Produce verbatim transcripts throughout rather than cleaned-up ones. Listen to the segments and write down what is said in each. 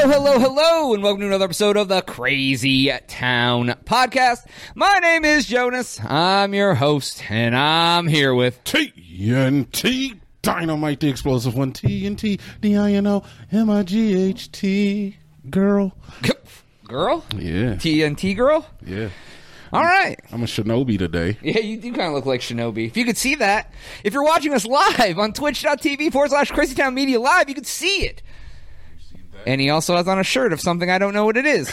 Hello, hello, hello, and welcome to another episode of the Crazy Town Podcast. My name is Jonas. I'm your host, and I'm here with T N T, Dynamite the Explosive One, T N T, D I N O M I G H T, girl. Girl? Yeah. T N T girl? Yeah. All right. I'm a shinobi today. Yeah, you do kind of look like Shinobi. If you could see that, if you're watching us live on twitch.tv forward slash Crazytown Media Live, you could see it. And he also has on a shirt of something I don't know what it is.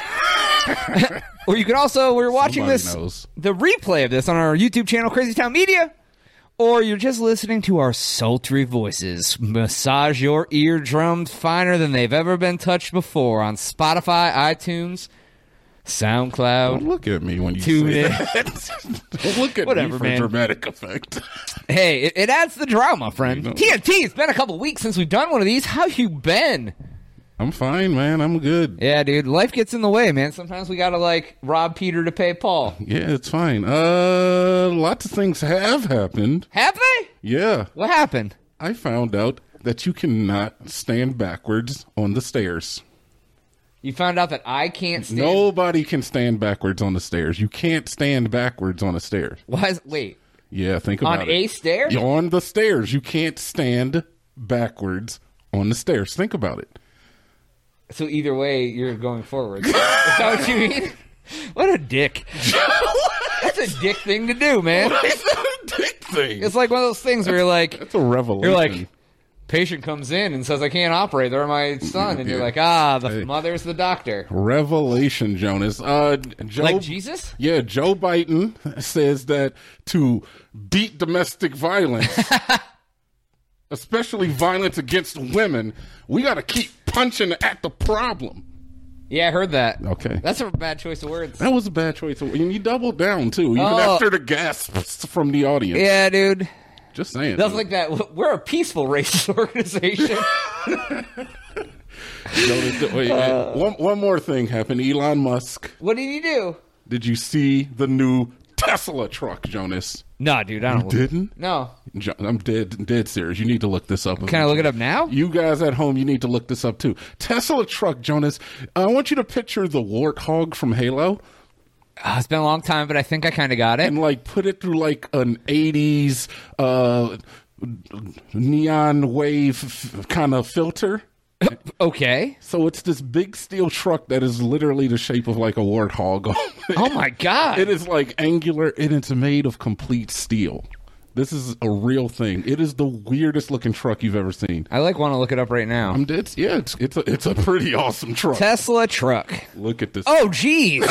Or you could also, we're watching Somebody this, knows. the replay of this on our YouTube channel, Crazytown Media. Or you're just listening to our sultry voices massage your eardrums finer than they've ever been touched before on Spotify, iTunes, SoundCloud. Don't look at me when you Tune say in. that. Don't look at Whatever, me for man. dramatic effect. Hey, it, it adds the drama, friend. You know. T N T, it's been a couple weeks since we've done one of these. How you been? I'm fine, man. I'm good. Yeah, dude. Life gets in the way, man. Sometimes we gotta, like, rob Peter to pay Paul. Yeah, it's fine. Uh, lots of things have happened. Have they? Yeah. What happened? I found out that you cannot stand backwards on the stairs. You found out that I can't stand... Nobody can stand backwards on the stairs. You can't stand backwards on the stairs. Why is... Wait. Yeah, think about On it. a stair? You're on the stairs. You can't stand backwards on the stairs. Think about it. So either way, you're going forward. Is that what you mean? What a dick. That's a dick thing to do, man. Why is that a dick thing? It's like one of those things where you're like... That's a revelation. You're like... Patient comes in and says, I can't operate. They're my son. And you're Yeah. like, ah, the Hey. mother's the doctor. Revelation, Jonas. Uh, Joe, Like Jesus? Yeah, Joe Biden says that to beat domestic violence, especially violence against women, we got to keep punching at the problem. Yeah, I heard that. Okay. That's a bad choice of words. That was a bad choice. And you doubled down, too, even Oh. after the gasps from the audience. Yeah, dude. Just saying. That's like that. We're a peaceful racist organization. Jonas, wait, wait. One, one more thing happened. Elon Musk. What did he do? Did you see the new Tesla truck, Jonas? No, dude, I don't. Didn't? No. Jo- I'm dead, dead serious. You need to look this up. Can I look it up now? You guys at home, you need to look this up too. Tesla truck, Jonas. I want you to picture the warthog from Halo Oh, it's been a long time, but I think I kind of got it. and like put it through like an eighties uh, neon wave kind of filter. Okay. So it's this big steel truck that is literally the shape of like a warthog. Oh my god. It is like angular and it's made of complete steel. This is a real thing. It is the weirdest looking truck you've ever seen. I like want to look it up right now. I'm dead. Yeah, it's it's a, it's a pretty awesome truck. Tesla truck. Look at this. Oh, jeez.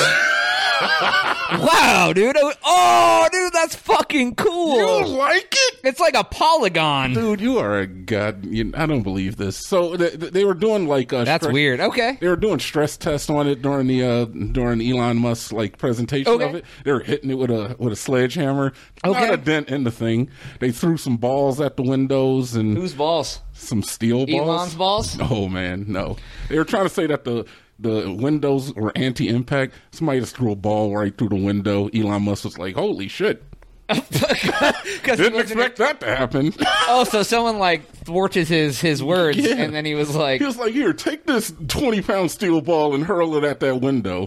Wow, dude. Oh, dude, that's fucking cool. You like it? It's like a polygon. Dude, you are a god. You, I don't believe this. So they, they were doing like a That's stress, weird. Okay. They were doing stress tests on it during the uh, during Elon Musk's like presentation Okay. of it. They were hitting it with a with a sledgehammer. Okay. Not a dent in the thing. They threw some balls at the windows and Whose balls? some steel balls. Elon's balls? Oh man, no. They were trying to say that the the windows were anti-impact. Somebody just threw a ball right through the window. Elon Musk was like, "Holy shit." Didn't expect that to happen. Oh, so someone like thwarted his his words, Yeah. and then he was like, He was like, "Here, take this twenty-pound steel ball and hurl it at that window."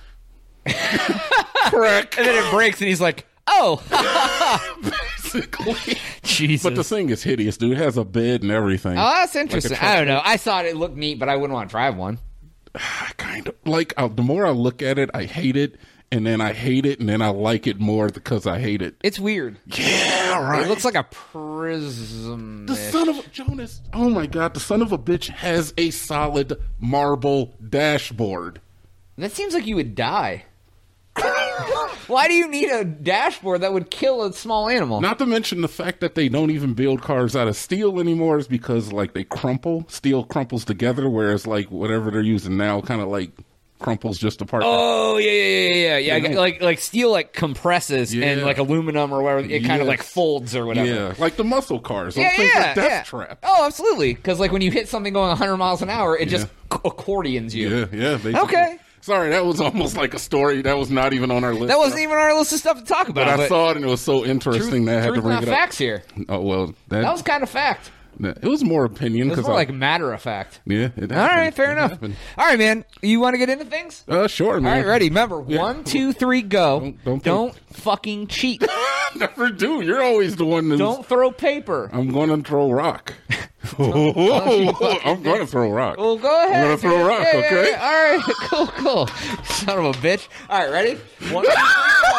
Crack. and then it breaks, and he's like, oh, Basically. Jesus. But the thing is hideous, dude. It has a bed and everything. Oh, that's interesting. truck I don't know. I thought it looked neat, but I wouldn't want to drive one. Kind of. Like, uh, the more I look at it, I hate it. And then I hate it, and then I like it more because I hate it. It's weird. Yeah, right. It looks like a prism. The son of a, Jonas, oh my God, the son of a bitch has a solid marble dashboard. That seems like you would die. Why do you need a dashboard that would kill a small animal? Not to mention the fact that they don't even build cars out of steel anymore is because, like, they crumple. Steel crumples together, whereas, like, whatever they're using now kind of, like, crumples just apart. Oh yeah, yeah, yeah, yeah, yeah. Yeah. Like like steel like compresses Yeah. and like aluminum or whatever. It kind of Yes. like folds or whatever. Yeah, like the muscle cars. Yeah, Those things yeah, are death yeah. trap. Oh, absolutely. Because like when you hit something going one hundred miles an hour, it just Yeah. accordions you. Yeah, yeah. Basically. Okay. Sorry, that was almost like a story that was not even on our list. That wasn't even on our list of stuff to talk about. But I saw it and it was so interesting truth, that I had truth to bring not it up. facts here. Oh well, that, That was kind of fact. It was more opinion. It was more I, like matter of fact. Yeah, it happened. All right, fair it enough. Happened. All right, man. You want to get into things? Uh, sure, man. All right, ready. Remember, yeah. one, two, three, go. Don't, don't, don't fucking cheat. Never do. You're always the one that's... Don't throw paper. I'm going to throw rock. oh, I'm going to throw rock. Well, go ahead. I'm going to throw rock, yeah, okay? Yeah, yeah. All right, cool, cool. Son of a bitch. All right, ready? One, two, three,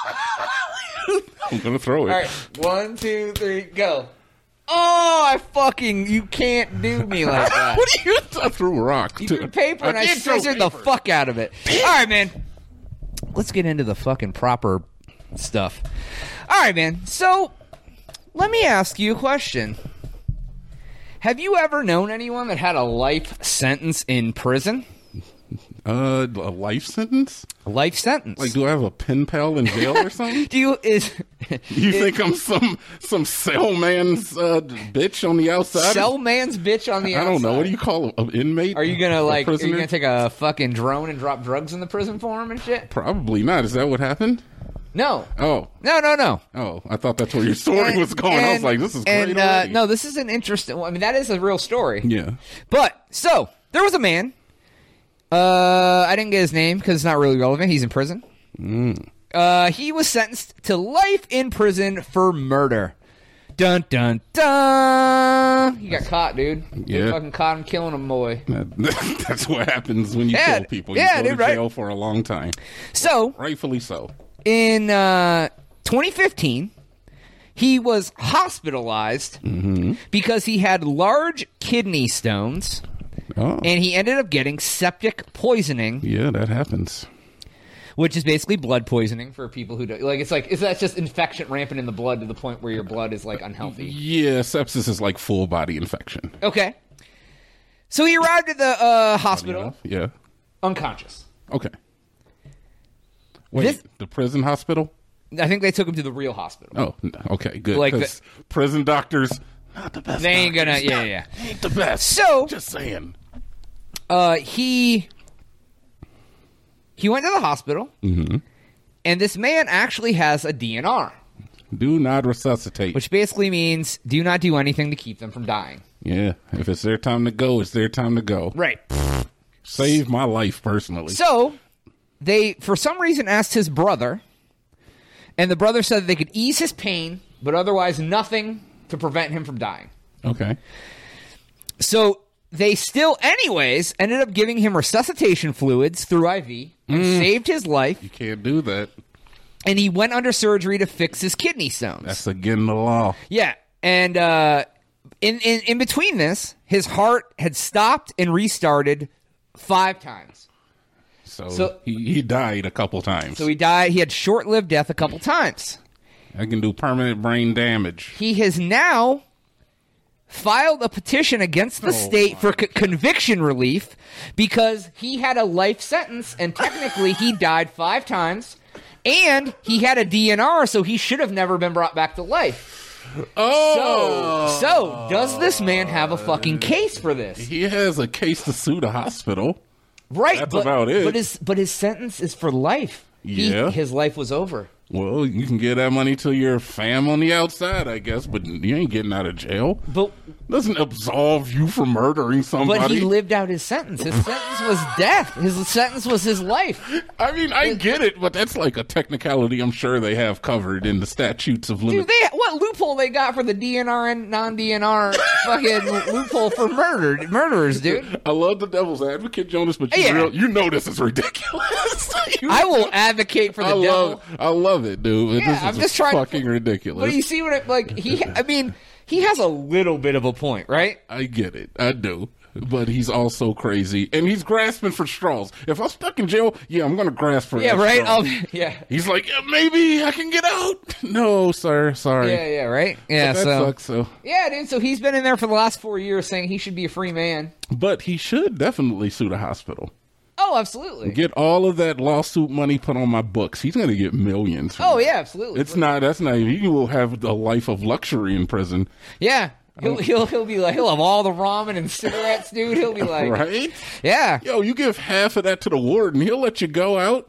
go. I'm going to throw it. All right, one, two, three, go. Oh, I fucking, you can't do me like that. What do you, I threw a rock. You threw paper and I, I scissored the fuck out of it. All right, man. Let's get into the fucking proper stuff. All right, man. So, let me ask you a question. Have you ever known anyone that had a life sentence in prison? Uh, a life sentence? A life sentence. Like, do I have a pen pal in jail or something? do you is? You is, think I'm some some cell man's uh, bitch on the outside? Cell man's bitch on the outside. I don't know. What do you call an inmate? Are you gonna like? Are you gonna take a fucking drone and drop drugs in the prison for him and shit? Probably not. Is that what happened? No. Oh. No, no, no. Oh, I thought that's where your story and, was going. And, I was like, this is great and, uh, no, this is an interesting. I mean, that is a real story. Yeah. But so there was a man. Uh, I didn't get his name because it's not really relevant. He's in prison. Mm. Uh, he was sentenced to life in prison for murder. Dun dun dun! He got caught, dude. Yeah, they fucking caught him killing him, boy. That, that's what happens when you yeah, kill people. You yeah, go dude, to jail right? for a long time. So, rightfully so. In uh, twenty fifteen, he was hospitalized mm-hmm. because he had large kidney stones. Oh. And he ended up getting septic poisoning. Yeah, that happens. Which is basically blood poisoning for people who do like. It's like is that just infection rampant in the blood to the point where your blood is like unhealthy? Yeah, sepsis is like full body infection. Okay. So he arrived at the uh, hospital. Yeah. Unconscious. Okay. Wait, this, the prison hospital? I think they took him to the real hospital. Oh, okay, good. Like the, prison doctors, not the best. They ain't doctors. gonna. Yeah, yeah. Ain't the best. So just saying. Uh, he he went to the hospital, mm-hmm. and this man actually has a D N R. Do not resuscitate. Which basically means do not do anything to keep them from dying. Yeah, if it's their time to go, it's their time to go. Right. Save my life, personally. So, they, for some reason, asked his brother, and the brother said that they could ease his pain, but otherwise nothing to prevent him from dying. Okay. So, they still, anyways, ended up giving him resuscitation fluids through I V and mm. saved his life. You can't do that. And he went under surgery to fix his kidney stones. That's again the law. Yeah. And uh, in, in, in between this, his heart had stopped and restarted five times. So, so he, he died a couple times. So he died. He had short-lived death a couple times. I can do permanent brain damage. He has now filed a petition against the oh state for c- conviction relief because he had a life sentence and technically he died five times and he had a D N R, so he should have never been brought back to life. Oh. So, so does this man have a fucking case for this? He has a case to sue the hospital. Right. That's but, about it. But his, but his sentence is for life. Yeah. He, his life was over. Well, you can get that money to your fam on the outside, I guess, but you ain't getting out of jail. But doesn't absolve you from murdering somebody. But he lived out his sentence. His sentence was death. His sentence was his life. I mean, I get it, but that's like a technicality I'm sure they have covered in the statutes of limits. Dude, they, what loophole they got for the D N R and non-D N R fucking loophole for murder murderers, dude? I love the devil's advocate, Jonas, but you, yeah. real, you know this is ridiculous. you I will advocate for the I devil. Love, I love it, dude. Yeah, this is I'm just trying fucking to, ridiculous. But you see what it, like, he, I mean, he has a little bit of a point, right? I get it. I do. But he's also crazy. And he's grasping for straws. If I'm stuck in jail, yeah, I'm going to grasp for yeah, that right? straw. yeah. He's like, yeah, maybe I can get out. No, sir. Sorry. Yeah, yeah, right? Yeah, but that so. sucks, so. Yeah, dude, so he's been in there for the last four years saying he should be a free man. But he should definitely sue the hospital. Oh, absolutely. Get all of that lawsuit money put on my books. He's going to get millions. Oh, that. yeah, absolutely. It's not, that's not, he will have a life of luxury in prison. Yeah. He'll, he'll he'll be like, he'll have all the ramen and cigarettes, dude. He'll be like, right? Yeah. Yo, you give half of that to the warden, he'll let you go out.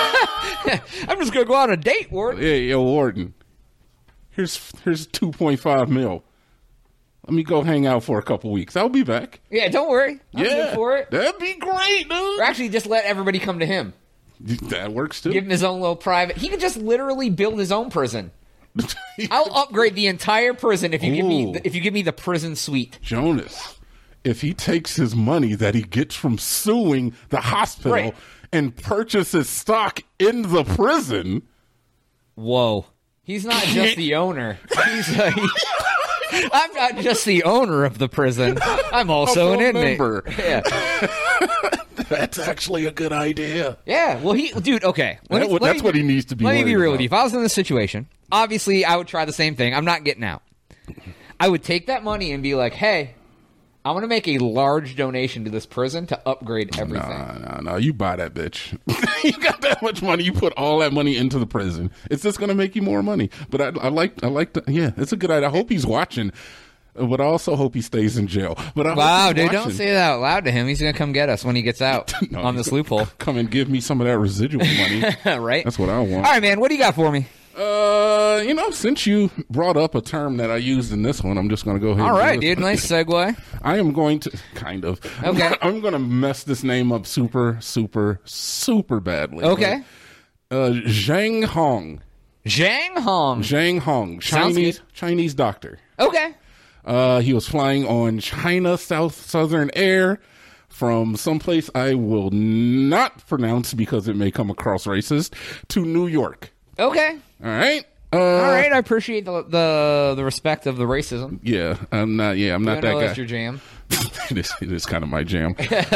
I'm just going to go on a date, warden. Yeah, yo, warden. Here's, here's two point five mil. let me go hang out for a couple weeks. I'll be back. Yeah, don't worry. I'm yeah, good for it. That'd be great, dude. Or actually, just let everybody come to him. That works too. Give him his own little private. He could just literally build his own prison. I'll upgrade the entire prison if you Ooh. give me the, if you give me the prison suite. Jonas, if he takes his money that he gets from suing the hospital right. and purchases stock in the prison. Whoa. He's not just the owner. He's uh, he, I'm not just the owner of the prison. I'm also an inmate. Member. Yeah. That's actually a good idea. Yeah. Well, he, dude. Okay. That, me, that's me, what he needs to be. Let me be real about. with you. If I was in this situation, obviously I would try the same thing. I'm not getting out. I would take that money and be like, "Hey, I'm going to make a large donation to this prison to upgrade everything." No, no, no. You buy that bitch. You got that much money. You put all that money into the prison. It's just going to make you more money. But I, I like, I like the, yeah, it's a good idea. I hope he's watching, but I also hope he stays in jail. But I wow, hope he's dude, watching. Don't say that out loud to him. He's going to come get us when he gets out no, on this loophole. Come and give me some of that residual money. Right? That's what I want. All right, man. What do you got for me? Uh, you know, since you brought up a term that I used in this one, I'm just going to go ahead. All and right, dude. Nice segue. I am going to kind of. Okay. I'm going to mess this name up super, super, super badly. Okay. But, uh, Zhang Hong. Zhang Hong. Zhang Hong. Chinese Chinese doctor. Okay. Uh, he was flying on China South Southern Air from someplace I will not pronounce because it may come across racist to New York. Okay. All right. Uh, All right. I appreciate the, the the respect of the racism. Yeah, I'm not. Yeah, I'm not I that know guy. That's your jam. it, is, it is kind of my jam.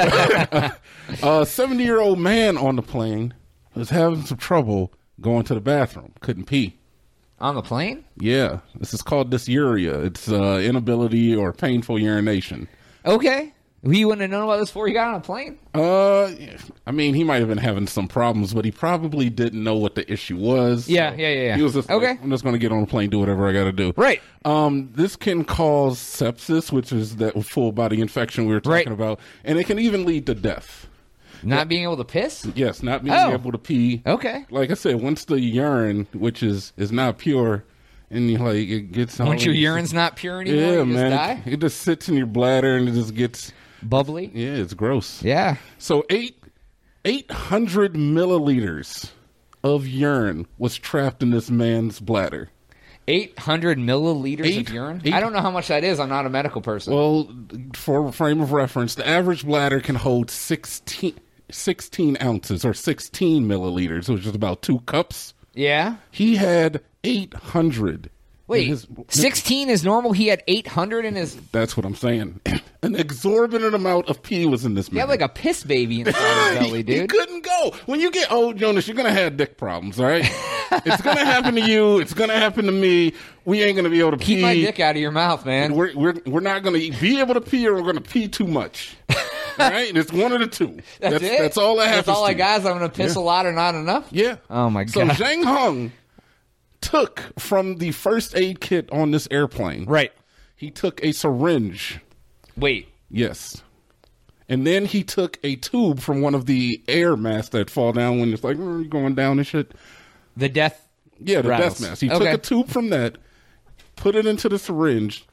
A seventy-year-old man on the plane was having some trouble going to the bathroom. Couldn't pee. On the plane? Yeah. This is called dysuria. It's uh, inability or painful urination. Okay. You wouldn't have known about this before you got on a plane? Uh, I mean, he might have been having some problems, but he probably didn't know what the issue was. Yeah, so yeah, yeah, yeah. He was just okay. Like, I'm just going to get on a plane, do whatever I got to do. Right. Um, this can cause sepsis, which is that full body infection we were talking right. about, and it can even lead to death. Not but, being able to piss? Yes, not being oh. able to pee. Okay. Like I said, once the urine, which is, is not pure, and you like it gets once your urine's not pure anymore, yeah, you man, just die? It just sits in your bladder and it just gets bubbly. Yeah, it's gross. Yeah. So eight eight hundred milliliters of urine was trapped in this man's bladder. Eight hundred milliliters eight, of urine. Eight, I don't know how much that is. I'm not a medical person. Well, for frame of reference, the average bladder can hold sixteen, sixteen ounces or sixteen milliliters, which is about two cups. Yeah. He had eight hundred. Wait, his, sixteen is normal? He had eight hundred in his... That's what I'm saying. An exorbitant amount of pee was in this man. He had like a piss baby inside his belly, dude. He couldn't go. When you get old, Jonas, you're going to have dick problems, all right? It's going to happen to you. It's going to happen to me. We ain't going to be able to Keep pee. Keep my dick out of your mouth, man. We're, we're, we're not going to be able to pee, or we're going to pee too much. All right? And it's one of the two. That's, that's it? That's all that happens. That's all to I got is I'm going to piss yeah. a lot or not enough? Yeah. Oh, my God. So Zhang Hong took from the first aid kit on this airplane. Right. He took a syringe. Wait. Yes. And then he took a tube from one of the air masks that fall down when it's like, oh, you're going down and shit. The death Yeah, the rattles. death mask. He okay. took a tube from that, put it into the syringe,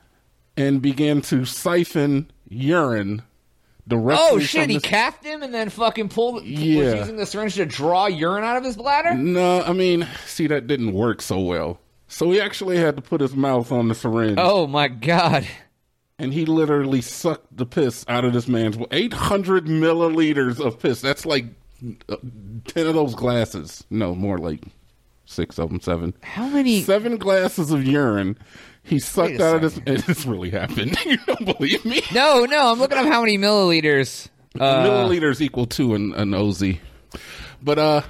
and began to siphon urine directly Oh, shit, from he this... capped him and then fucking pulled, yeah. was using the syringe to draw urine out of his bladder? No, I mean, see, that didn't work so well. So he actually had to put his mouth on the syringe. Oh, my God. And he literally sucked the piss out of this man's... eight hundred milliliters of piss. That's like ten of those glasses. No, more like six of them, seven. How many? Seven glasses of urine. He sucked out second. of this... This really happened. You don't believe me? No, no. I'm looking up how many milliliters. Uh, milliliters equal to an, an O Z. But, uh...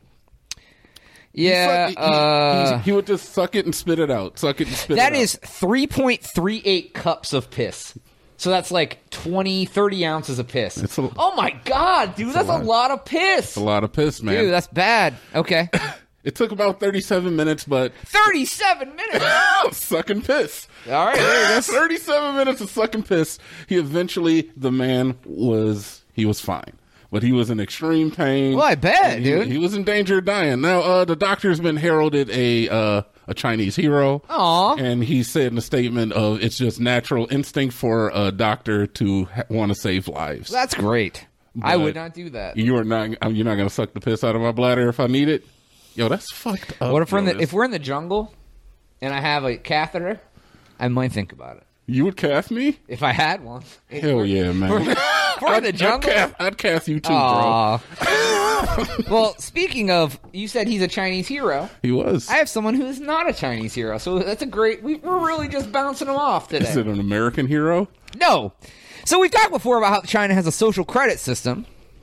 Yeah, he, suck, uh, he, he, he would just suck it and spit it out. Suck it and spit that it out. That is three point three eight cups of piss. So that's like twenty, thirty ounces of piss. It's a, oh, my God, dude. That's a lot. a lot of piss. It's a lot of piss, man. Dude, that's bad. Okay. It took about thirty-seven minutes, but... thirty-seven minutes? Sucking piss. All right. That's thirty-seven minutes of sucking piss. He eventually, the man was... He was fine. But he was in extreme pain. Well, I bet, he, dude. He was in danger of dying. Now, uh, the doctor's been heralded a uh, a Chinese hero. Aww. And he said in a statement of it's just natural instinct for a doctor to ha- want to save lives. That's great. But I would not do that. You are not. You're not going to suck the piss out of my bladder if I need it. Yo, that's fucked up. What if we're in the, Jonas. if we're in the jungle and I have a catheter? I might think about it. You would cast me? If I had one. Hell yeah, man. We're, we're in the jungle. I'd cast, I'd cast you too, Aww. bro. Well, speaking of, you said he's a Chinese hero. He was. I have someone who is not a Chinese hero, so that's a great. We, we're really just bouncing them off today. Is it an American hero? No. So we've talked before about how China has a social credit system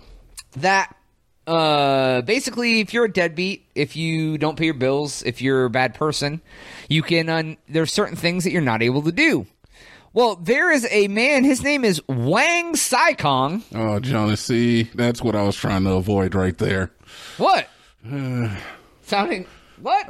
that uh, basically, if you're a deadbeat, if you don't pay your bills, if you're a bad person, you can. Uh, there's certain things that you're not able to do. Well, there is a man. His name is Wang Saikong. Oh, Jonas, see, that's what I was trying to avoid right there. What? Sounding what?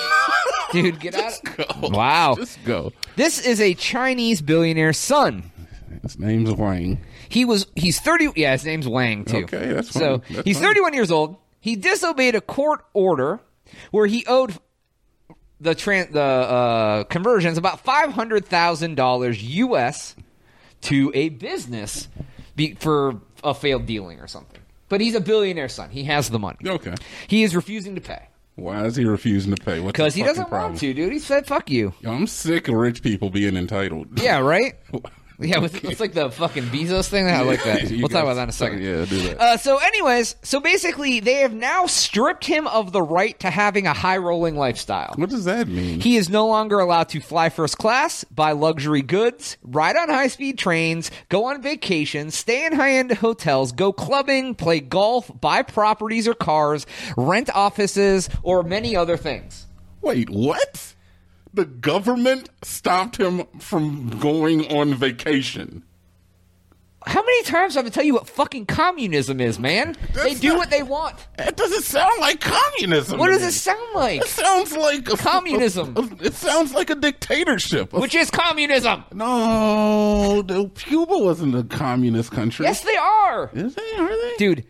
Dude, get Just out. Go. Wow. Just go. This is a Chinese billionaire's son. His name's Wang. He was he's thirty yeah, his name's Wang too. Okay, that's fine. So, That's he's fine. thirty-one years old. He disobeyed a court order where he owed the tran- the uh, conversions about five hundred thousand dollars U S to a business be- for a failed dealing or something. But he's a billionaire's son. He has the money. Okay. He is refusing to pay. Why is he refusing to pay? What's Because the he fucking doesn't problem? want to, dude. He said, fuck you. Yo, I'm sick of rich people being entitled. Yeah, right? Yeah, it's it's like the fucking Bezos thing. I like that. You We'll talk guys- about that in a second. Yeah, do that. Uh, so anyways, so basically they have now stripped him of the right to having a high-rolling lifestyle. What does that mean? He is no longer allowed to fly first class, buy luxury goods, ride on high-speed trains, go on vacations, stay in high-end hotels, go clubbing, play golf, buy properties or cars, rent offices, or many other things. Wait, what? The government stopped him from going on vacation. How many times do I have to tell you what fucking communism is, man? That's they do not- what they want. That doesn't sound like communism. What to does me. it sound like? It sounds like a, Communism. a- a- it sounds like a dictatorship. A- Which is communism. no, the, Cuba wasn't a communist country. Yes, they are. Is they? Are they? Dude,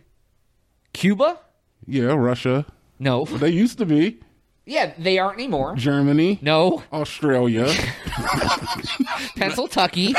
Cuba? Yeah, Russia. No. They used to be. Yeah, they aren't anymore. Germany. No. Australia. Pennsylvania.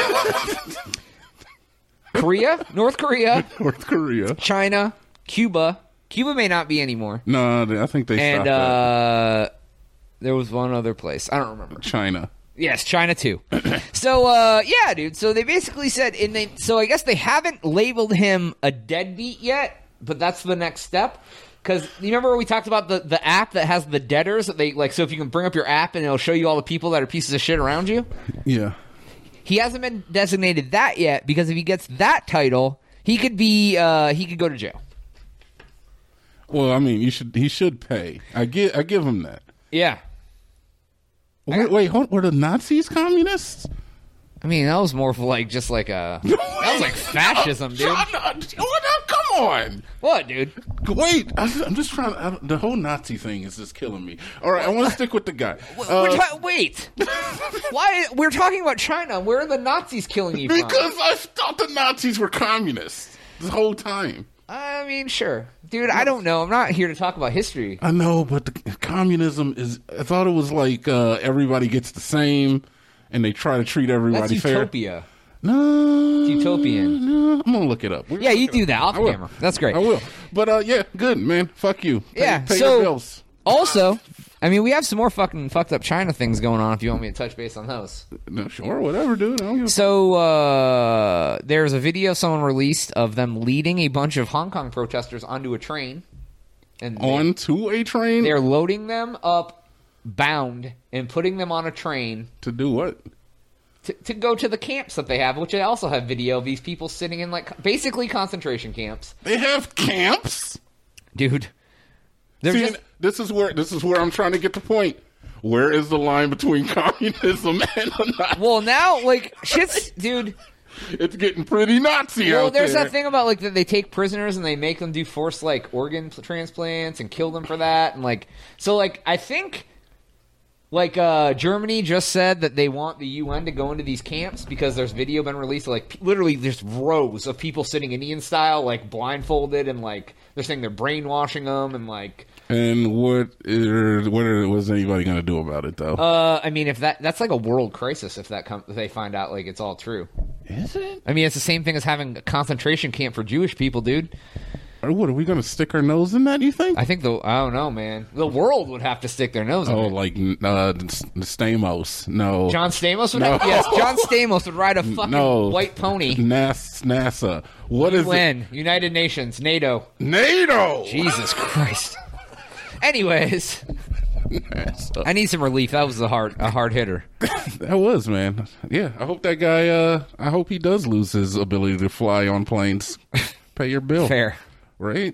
Korea? North Korea? North Korea. China? Cuba? Cuba may not be anymore. No, they- I think they And stopped uh, there was one other place. I don't remember. that. China. Yes, China too. So, uh, yeah, dude. So they basically said, and they, so I guess they haven't labeled him a deadbeat yet, but that's the next step. Because you remember we talked about the, the app that has the debtors that they like. So if you can bring up your app and it'll show you all the people that are pieces of shit around you. Yeah. He hasn't been designated that yet because if he gets that title, he could be uh, he could go to jail. Well, I mean, you should. He should pay. I give. I give him that. Yeah. Wait, wait hold, were the Nazis communists? I mean, that was more of like just like a that was like fascism, dude. Shut up. Oh, no, come on. What, dude? Wait, I- I'm just trying. I, the whole Nazi thing is just killing me. All right, I want to stick with the guy. We're Uh, ta- wait. Why we're talking about China? Where are the Nazis killing you from? because I thought the Nazis were communists this whole time. I mean, sure, dude. I don't know. I'm not here to talk about history. I know, but the, communism is. I thought it was like uh, everybody gets the same, and they try to treat everybody That's fair. utopia. No, It's utopian. No, I'm gonna look it up. We're Yeah, gonna you look it do up. that off I will. camera. That's great. I will. But uh, yeah, good man. Fuck you. Pay, Yeah. pay so your bills. also, I mean, we have some more fucking fucked up China things going on. If you want me to touch base on those. No, sure, whatever, dude. I don't give a So uh, there's a video someone released of them leading a bunch of Hong Kong protesters onto a train, and they, onto a train they're loading them up, bound, and putting them on a train to do what? to, to go to the camps that they have, which I also have video of these people sitting in like basically concentration camps, They have camps. dude. They're See, just this is where this is where I'm trying to get the point. Where is the line between communism and a Nazi? well now like shit's dude. It's getting pretty Nazi Well, out there's there. that thing about like that they take prisoners and they make them do forced like organ transplants and kill them for that, and like so like I think like uh, Germany just said that they want the U N to go into these camps because there's video been released of, like p- literally just rows of people sitting Indian style like blindfolded and like they're saying they're brainwashing them and like And what is, what are, was anybody going to do about it, though? Uh, I mean, if that that's like a world crisis if that com- if they find out like it's all true. Is it? I mean, it's the same thing as having a concentration camp for Jewish people, dude. Or what, are we going to stick our nose in that, you think? I think the I don't know, man. The world would have to stick their nose in Oh, it. like uh, Stamos. No. John Stamos would No. have, yes, John Stamos would ride a fucking No. white pony. NAS, NASA. What is When United Nations, NATO. it? NATO! Jesus Christ. Anyways, NASA. I need some relief. That was a hard a hard hitter. That was, man. Yeah, I hope that guy, uh, I hope he does lose his ability to fly on planes. Pay your bill. Fair. Right?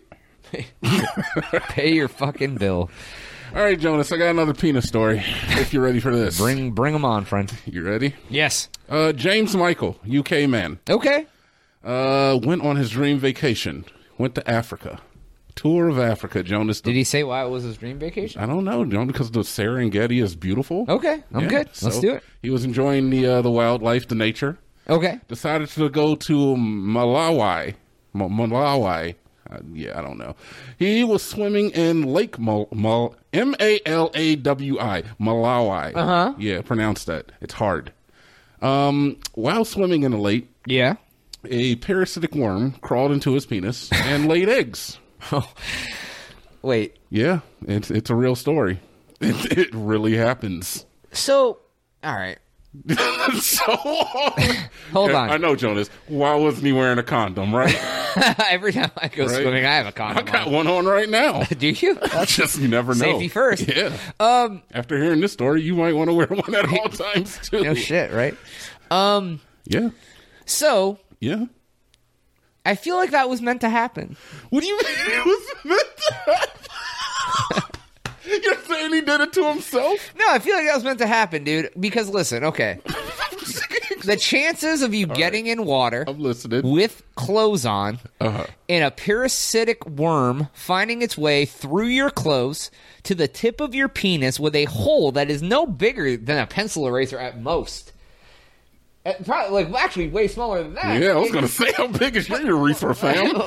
Pay your fucking bill. All right, Jonas, I got another penis story, if you're ready for this. Bring bring them on, friend. You ready? Yes. Uh, James Michael, U K man, Okay. uh, went on his dream vacation. Went to Africa. Tour of Africa, Jonas. Did he say why it was his dream vacation? I don't know, Jonas, because the Serengeti is beautiful. Okay, I'm Yeah, good. Let's so do it. He was enjoying the uh, the wildlife, the nature. Okay. Decided to go to Malawi. Ma- Malawi. Uh, yeah, I don't know. He was swimming in Lake Mal- Mal- M A L A W I, Malawi. Uh-huh. Yeah, pronounce that. It's hard. Um, while swimming in the lake, Yeah. a parasitic worm crawled into his penis and laid eggs. Oh. Wait. Yeah, it's it's a real story. It, it really happens. So, all right. So Hold Yeah, on. I know, Jonas. Why wasn't he wearing a condom, right? Every time I go Right? swimming, I have a I condom got on. one on right now. Do you? Just you never know. Safety first. Yeah. Um, After hearing this story, you might want to wear one at all times too. no shit, right? Um, Yeah. so Yeah. I feel like that was meant to happen. What do you mean it was meant to happen? You're saying he did it to himself? No, I feel like that was meant to happen, dude. Because listen, okay, the chances of you getting in water I'm listening. with clothes on Uh-huh. and a parasitic worm finding its way through your clothes to the tip of your penis with a hole that is no bigger than a pencil eraser at most. Uh, Probably, like, actually, way smaller than that. Yeah, I was going to say, how big is your urethra, fam?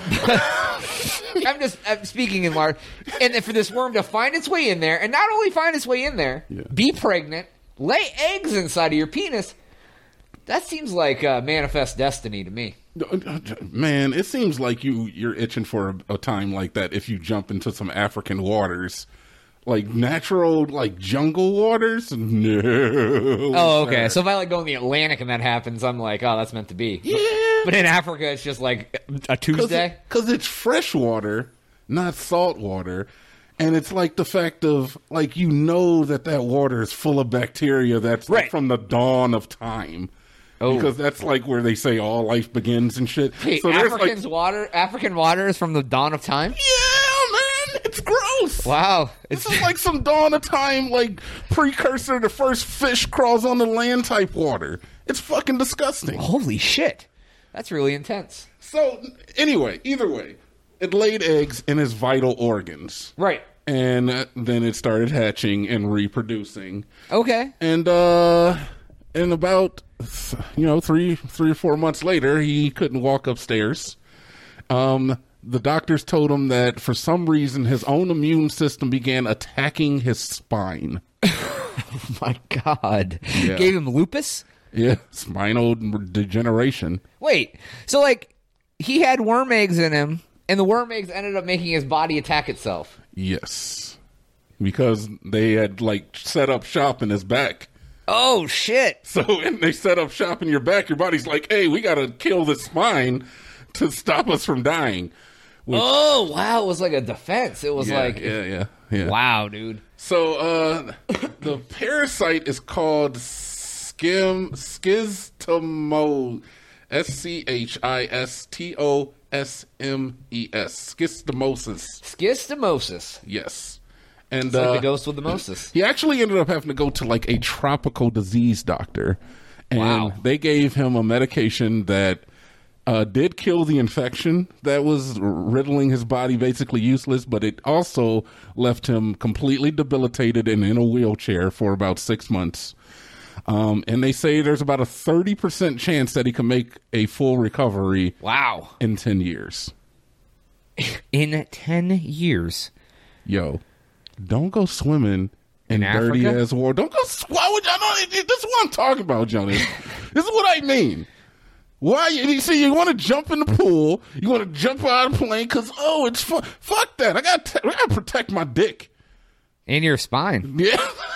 I'm just I'm speaking in large. And then for this worm to find its way in there, and not only find its way in there, Yeah. be pregnant, lay eggs inside of your penis, that seems like uh, manifest destiny to me. Man, it seems like you, you're itching for a, a time like that if you jump into some African waters. Like natural, like jungle waters? No. Oh, okay. sir. So if I like go in the Atlantic and that happens, I'm like, oh, that's meant to be. Yeah. But in Africa, it's just like a Tuesday. Because it's fresh water, not salt water. And it's like the fact of, like, you know that that water is full of bacteria that's like Right. from the dawn of time. Oh. Because that's like where they say all life begins and shit. Hey, so there's Africans like, water, African water is from the dawn of time. yeah, man, it's gross. Wow, This it's is like some dawn of time, like precursor to first fish crawls on the land type water. It's fucking disgusting. holy shit. That's really intense. So anyway, either way, it laid eggs in his vital organs. Right. And uh, then it started hatching and reproducing. Okay. And uh in about you know, three three or four months later, he couldn't walk upstairs. Um the doctors told him that for some reason his own immune system began attacking his spine. Oh my God. Yeah. Gave him lupus? Yeah, spinal degeneration. Wait, so like he had worm eggs in him, and the worm eggs ended up making his body attack itself. Yes. Because they had like set up shop in his back. Oh shit! So and they set up shop in your back, your body's like, hey, we gotta kill this spine to stop us from dying. Which, Oh wow, it was like a defense. It was yeah, like, yeah, yeah, yeah. wow, dude. So uh the parasite is called skim schistomo S C H I S T O S M E S. Schistomosis. Schistomosis. Yes. And It's like uh, the ghost with the mosis. he actually ended up having to go to like a tropical disease doctor. And Wow. they gave him a medication that uh, did kill the infection that was riddling his body, basically useless, but it also left him completely debilitated and in a wheelchair for about six months. Um, and they say there's about a thirty percent chance that he can make a full recovery Wow. in ten years. In ten years. Yo. don't go swimming in, in dirty Africa? ass water. Don't go. Why would I know? This is what I'm talking about, Jonas. This is what I mean. Why you see? You want to jump in the pool? You want to jump out of the plane? Because oh, it's fun. Fuck that. I got. I got to protect my dick and your spine. Yeah.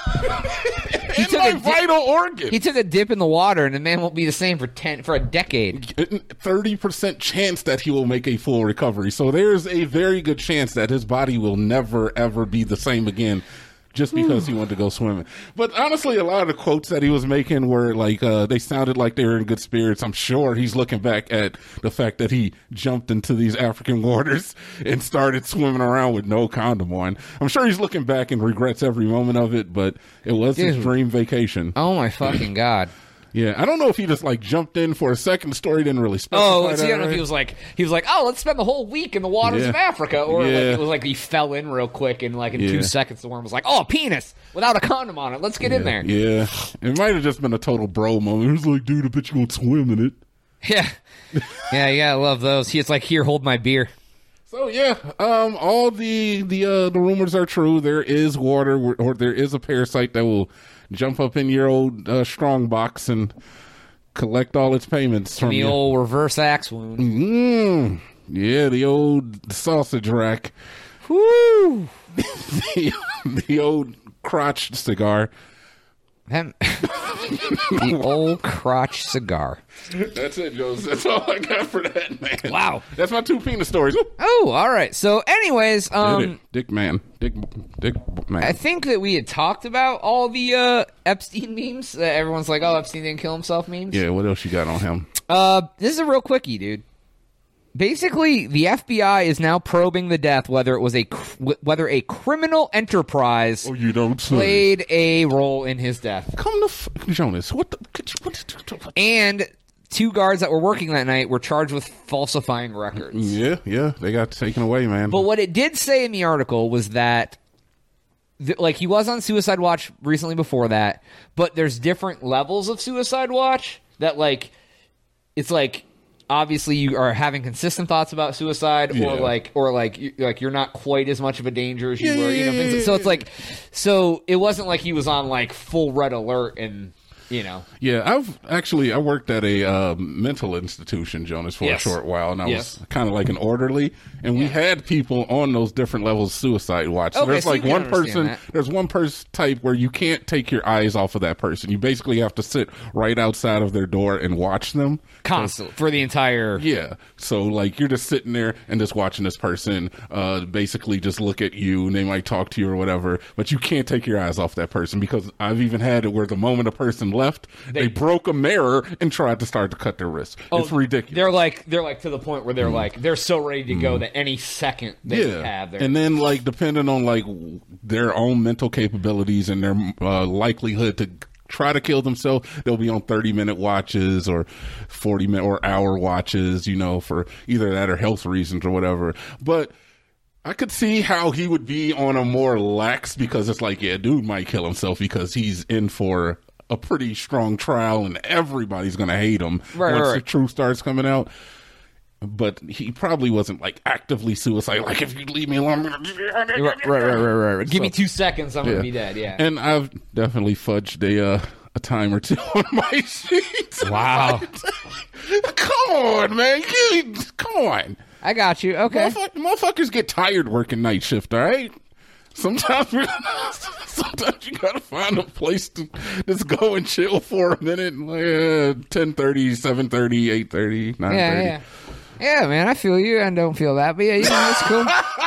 He and took my a vital dip, organ. He took a dip in the water, and the man won't be the same for ten for a decade. Thirty percent chance that he will make a full recovery. So there's a very good chance that his body will never ever be the same again, just because he wanted to go swimming. But honestly, a lot of the quotes that he was making were like uh, they sounded like they were in good spirits. I'm sure he's looking back at the fact that he jumped into these African waters and started swimming around with no condom on. I'm sure he's looking back and regrets every moment of it, but it was Dude. his dream vacation. Oh my fucking God. Yeah, I don't know if he just like jumped in for a second. The story didn't really specify. Oh, that, see, I don't right? know if he was like he was like, oh, let's spend the whole week in the waters yeah. of Africa, or yeah. like it was like he fell in real quick and like in yeah. two seconds the worm was like, oh, a penis without a condom on it. Let's get yeah. in there. Yeah, it might have just been a total bro moment. It was like, dude, I bet you won't swim in it. Yeah, yeah, yeah. I love those. He's like, here, hold my beer. So yeah, um, all the the uh, the rumors are true. There is water, or there is a parasite that will jump up in your old uh, strong box and collect all its payments from the you. old reverse axe wound. Mm, yeah, the old sausage rack. Woo! the, the old crotch cigar. That, the old crotch cigar. That's it, Joseph. That's all I got for that, man. Wow. That's my two penis stories. Woo. Oh, all right. So, anyways, um, Dick man, Dick, Dick man. I think that we had talked about all the uh, Epstein memes. Uh, everyone's like, "Oh, Epstein didn't kill himself" memes. Yeah. What else you got on him? Uh, this is a real quickie, dude. Basically, the F B I is now probing the death, whether it was a cr- whether a criminal enterprise oh, you don't say. played a role in his death. Come to f- Jonas. What the? What, what, and two guards that were working that night were charged with falsifying records. Yeah, yeah, they got taken away, man. But what it did say in the article was that, th- like, he was on Suicide Watch recently before that, but there's different levels of Suicide Watch that, like, it's like, obviously you are having consistent thoughts about suicide, yeah. or like, or like, you, like you're not quite as much of a danger as you yeah, were. You know, things, yeah, so it's yeah. like, so it wasn't like he was on like full red alert and. You know, yeah, I've actually I worked at a uh, mental institution, Jonas, for yes. a short while, and I yes. was kind of like an orderly, and yeah. we had people on those different levels of suicide watch. So okay, there's so like one person, that. there's one person type where you can't take your eyes off of that person. You basically have to sit right outside of their door and watch them constantly for the entire. Yeah, so like you're just sitting there and just watching this person, uh, basically just look at you, and they might talk to you or whatever, but you can't take your eyes off that person because I've even had it where the moment a person left. Left, they, they broke a mirror and tried to start to cut their wrist. Oh, it's ridiculous. They're like they're like to the point where they're mm. like they're so ready to go mm. that any second they yeah. have there. And then like depending on like their own mental capabilities and their uh, likelihood to try to kill themselves, they'll be on thirty minute watches or forty minute or hour watches, you know, for either that or health reasons or whatever. But I could see how he would be on a more lax because it's like, yeah, dude might kill himself because he's in for a pretty strong trial and everybody's going to hate him right, once right, right. the truth starts coming out. But he probably wasn't like actively suicidal. Like, if you leave me alone, I'm gonna... right, right, right, right, right. Give so, me two seconds, I'm yeah. gonna be dead. Yeah, and I've definitely fudged a uh, a time or two on my sheets. Wow, come on, man, you, come on. I got you. Okay, Motherfuck- motherfuckers get tired working night shift. All right. Sometimes, sometimes you gotta find a place to just go and chill for a minute. Like uh, ten thirty, seven thirty, eight thirty, nine thirty. Yeah, yeah. Yeah, man, I feel you and don't feel that, but yeah, you know, it's cool.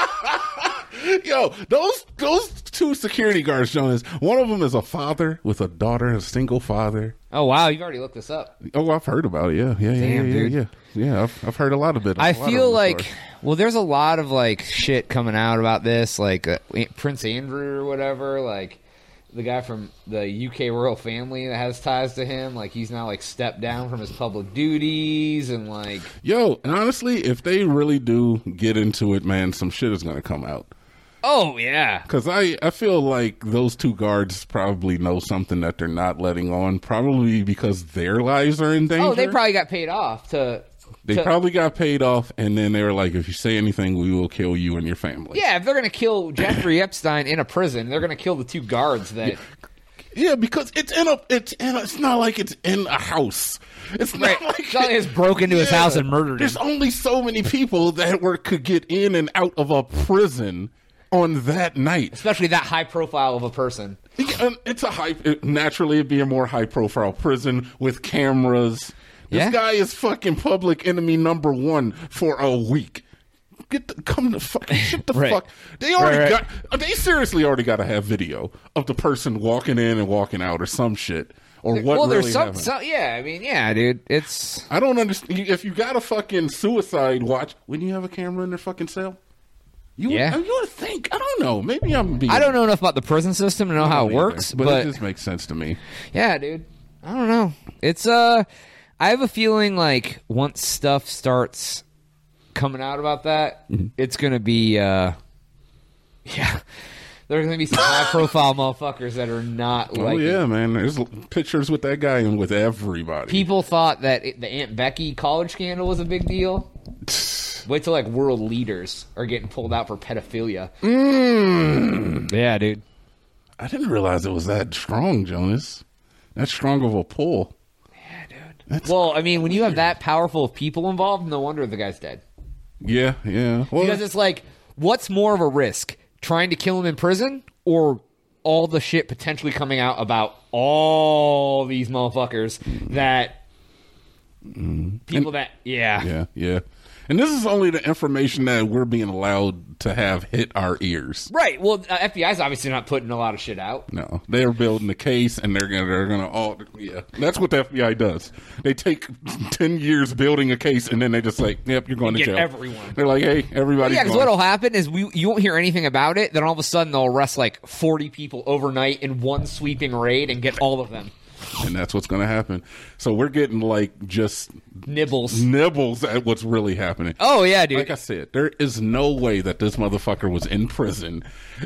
Yo, those those two security guards, Jonas, one of them is a father with a daughter, a single father. Oh, wow, you've already looked this up. Oh, I've heard about it, yeah. Yeah, yeah, Damn, yeah, dude. yeah, yeah. Yeah, I've, I've heard a lot of it. I feel like, well, there's a lot of, like, shit coming out about this, like uh, Prince Andrew or whatever, like, the guy from the U K royal family that has ties to him, like, he's now, like, stepped down from his public duties, and, like... Yo, and honestly, if they really do get into it, man, some shit is going to come out. Oh, yeah. Because I, I feel like those two guards probably know something that they're not letting on, probably because their lives are in danger. Oh, they probably got paid off to They to, probably got paid off, and then they were like, if you say anything, we will kill you and your family. Yeah, if they're going to kill Jeffrey Epstein in a prison, they're going to kill the two guards that... Yeah. Yeah, because it's in a, it's in a, it's not like it's in a house. It's not right. like Johnny has broken into yeah, his house and murdered him. There's only so many people that were could get in and out of a prison on that night, especially that high profile of a person. Yeah, it's a high. It, naturally, it'd be a more high profile prison with cameras. This yeah. guy is fucking public enemy number one for a week. Get the, come the fuck shit the right. fuck. They already right, right. got. They seriously already got to have video of the person walking in and walking out or some shit or what. Well, really there's some, happened. some. Yeah, I mean, yeah, dude. It's. I don't understand. If you got a fucking suicide watch, wouldn't you have a camera in their fucking cell? You yeah. Would, you would think. I don't know. Maybe I'm being. I don't know enough about the prison system to know how it either, works, but, but it just makes sense to me. Yeah, dude. I don't know. It's uh, I have a feeling like once stuff starts coming out about that, mm-hmm. it's gonna be uh, yeah. There's gonna be some high profile motherfuckers that are not. Oh like yeah, it. man. There's pictures with that guy and with everybody. People thought that it, the Aunt Becky college scandal was a big deal. Wait till like world leaders are getting pulled out for pedophilia. Mm. Yeah, dude. I didn't realize it was that strong, Jonas. That strong of a pull. Yeah, dude. That's well, I mean, when you have weird. that powerful of people involved, no wonder the guy's dead. Yeah, yeah. Well, because it's like, what's more of a risk? Trying to kill him in prison or all the shit potentially coming out about all these motherfuckers that mm. people and, that, yeah. Yeah, yeah. And this is only the information that we're being allowed to have hit our ears. Right. Well, uh, F B I's obviously not putting a lot of shit out. No, they're building a case, and they're gonna they're gonna all yeah. That's what the F B I does. They take ten years building a case, and then they just like, yep, you're going you to get jail. Everyone. They're like, hey, everybody. Yeah, because what'll happen is we you won't hear anything about it. Then all of a sudden they'll arrest like forty people overnight in one sweeping raid and get all of them. And that's what's going to happen. So we're getting like just nibbles, nibbles at what's really happening. Oh yeah, dude. Like I said, there is no way that this motherfucker was in prison.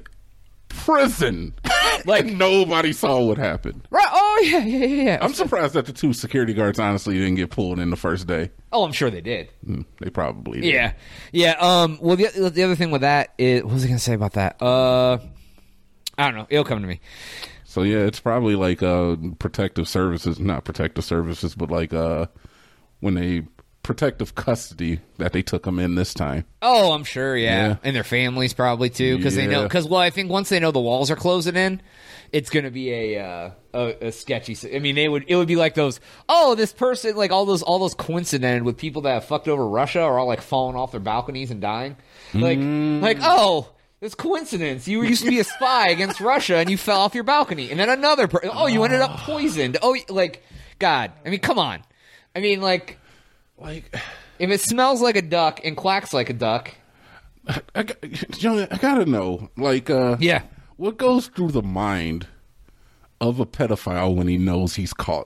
Prison, like nobody saw what happened. Right? Oh yeah, yeah, yeah. yeah. I'm surprised that the two security guards honestly didn't get pulled in the first day. Oh, I'm sure they did. Mm, they probably did. Yeah, yeah. Um. Well, the the other thing with that is, what was I going to say about that? Uh, I don't know. It'll come to me. So yeah, it's probably like uh, protective services, not protective services, but like uh, when they protective custody that they took them in this time. Oh, I'm sure, yeah, yeah. And their families probably too, because yeah. they know. Because well, I think once they know the walls are closing in, it's going to be a, uh, a a sketchy. I mean, they would it would be like those. Oh, this person, like all those all those coincided with people that have fucked over Russia are all like falling off their balconies and dying. Like mm. like oh. It's coincidence. You used to be a spy against Russia, and you fell off your balcony. And then another person. Oh, you ended up poisoned. Oh, like, God. I mean, come on. I mean, like, like if it smells like a duck and quacks like a duck. I, I, Johnny, I gotta know, like, uh, yeah, what goes through the mind of a pedophile when he knows he's caught?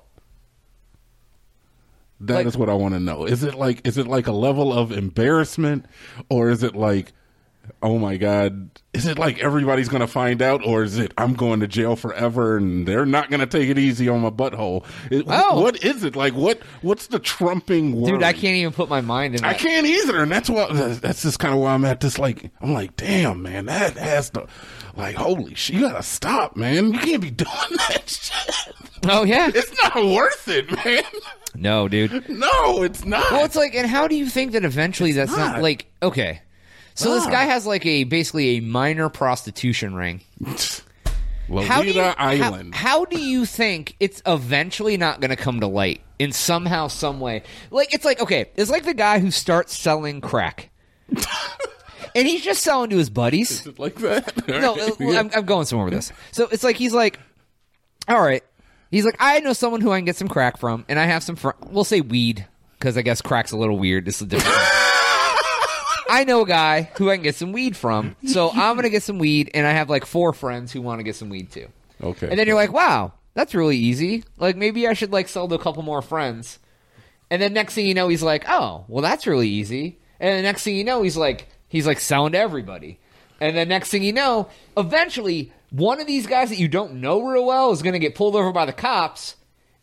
That like, is what I want to know. Is it like, is it like a level of embarrassment, or is it like, oh my God, is it like everybody's going to find out, or is it I'm going to jail forever and they're not going to take it easy on my butthole? It, oh. What is it? Like, what? what's the trumping word? Dude, I can't even put my mind in that. I can't either, and that's what, that's just kind of why I'm at this, like, I'm like, damn, man, that has to, like, holy shit, you got to stop, man. You can't be doing that shit. Oh, yeah. It's not worth it, man. No, dude. No, it's not. Well, it's like, and how do you think that eventually it's that's not, not like, okay. So ah. this guy has like a basically a minor prostitution ring. Lolita how do you, Island. How, how do you think it's eventually not going to come to light in somehow, some way? Like it's like okay, it's like the guy who starts selling crack, and he's just selling to his buddies. Is it like that? No, yeah. I'm, I'm going somewhere with this. So it's like he's like, all right, he's like, I know someone who I can get some crack from, and I have some. Fr- we'll say weed because I guess crack's a little weird. This is different. I know a guy who I can get some weed from, so I'm going to get some weed, and I have like four friends who want to get some weed too. Okay. And then you're like, wow, that's really easy. Like, maybe I should like sell to a couple more friends. And then next thing you know, he's like, oh, well, that's really easy. And the next thing you know, he's like, he's like selling to everybody. And then next thing you know, eventually, one of these guys that you don't know real well is going to get pulled over by the cops,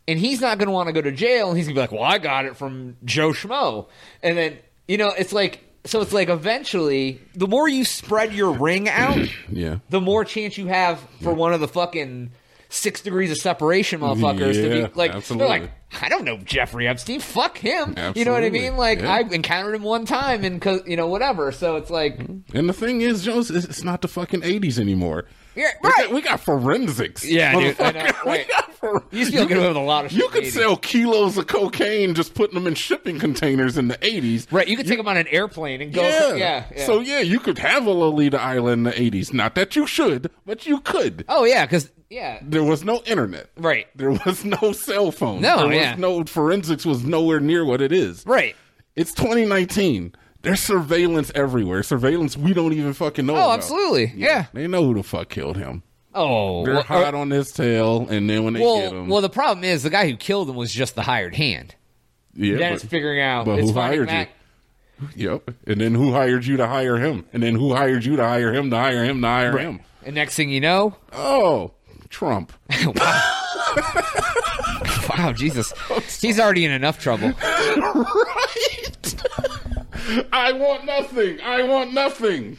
and he's not going to want to go to jail, and he's going to be like, well, I got it from Joe Schmo. And then, you know, it's like, so it's like eventually, the more you spread your ring out, yeah. the more chance you have for one of the fucking six degrees of separation motherfuckers yeah, to be like, absolutely. they're like, I don't know Jeffrey Epstein. Fuck him. Absolutely. You know what I mean? Like, yeah. I encountered him one time and, you know, whatever. So it's like. And the thing is, Jones, it's not the fucking eighties anymore. Yeah, We right. got, we got forensics. Yeah, dude. I know, We right. got for, You used to be able to get away with a lot of shit. You in could the eighties. sell kilos of cocaine just putting them in shipping containers in the eighties. Right, you could take them on an airplane and go. Yeah. Yeah, yeah. So, yeah, you could have a Lolita Island in the eighties. Not that you should, but you could. Oh, yeah, because, yeah. There was no internet. Right. There was no cell phone. No, there was yeah. no forensics was nowhere near what it is. Right. It's twenty nineteen. There's surveillance everywhere. Surveillance we don't even fucking know Oh, about. absolutely. Yeah. They know who the fuck killed him. Oh. They're well, hot uh, on his tail, and then when they well, get him... well, the problem is the guy who killed him was just the hired hand. yeah, Then but, it's figuring out. but it's who finding hired that, you? Yep. And then who hired you to hire him? And then who hired you to hire him to hire him to hire Right. him? And next thing you know, Oh, Trump. wow, Jesus, he's already in enough trouble. Right? I want nothing. I want nothing.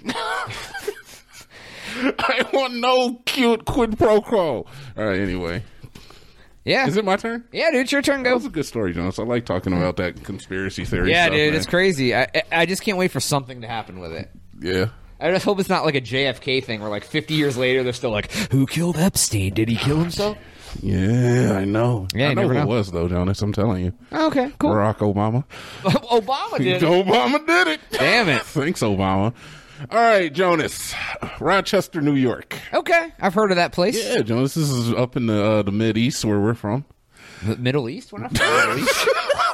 I want no cute quid pro quo. All right, anyway. Yeah. Is it my turn? Yeah, dude, it's your turn. That Go. was a good story, Jonas. I like talking about that conspiracy theory Yeah, stuff, dude, man. it's crazy. I I just can't wait for something to happen with it. Yeah. I just hope it's not like a J F K thing where like fifty years later they're still like, who killed Epstein? Did he kill himself? Yeah, I know. Yeah, I you know never who know. it was, though, Jonas. I'm telling you. Oh, okay, cool. Barack Obama. Obama did it. Obama did it. Damn it. Thanks, Obama. All right, Jonas. Rochester, New York. Okay, I've heard of that place. Yeah, Jonas, this is up in the uh, the Mid East where we're from. The Middle East? We're not from the Middle East.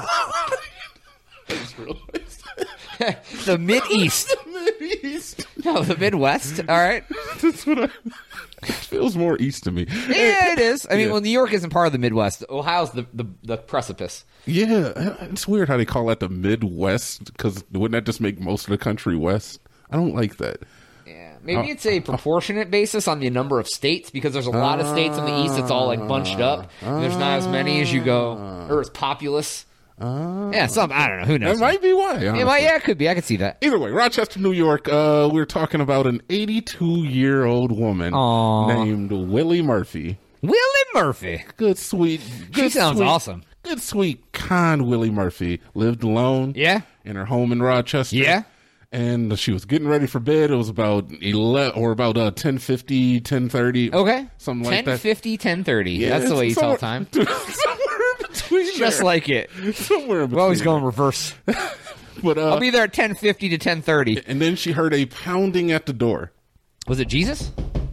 I just realized. The Mid East. Mid East. No, the Midwest. All right. That's what I. It feels more east to me. Yeah, it is. I mean, Yeah. well, New York isn't part of the Midwest. Ohio's the the, the precipice. Yeah, it's weird how they call that the Midwest, because wouldn't that just make most of the country west? I don't like that. Yeah, maybe it's a proportionate basis on the number of states because there's a lot of states in the East that's all like bunched up. And there's not as many as you go, or as populous. Uh, Yeah, some I don't know. Who knows? That might be why. It honestly. might, yeah, it could be. I could see that. Either way, Rochester, New York, uh, we're talking about an eighty-two-year-old woman Aw. named Willie Murphy. Willie Murphy. Good, sweet. Good, She sounds sweet, awesome. Good, sweet, kind Willie Murphy. Lived alone. Yeah. In her home in Rochester. Yeah. And she was getting ready for bed. It was about eleven or about uh, ten fifty, ten thirty. Okay. Something like ten that. fifty, ten thirty. Yeah, That's the way you tell somewhere- time. somewhere in between Just there. like it. Somewhere in between. We're always there. going reverse. But, uh, I'll be there at ten fifty to ten thirty. and then she heard a pounding at the door. Was it Jesus?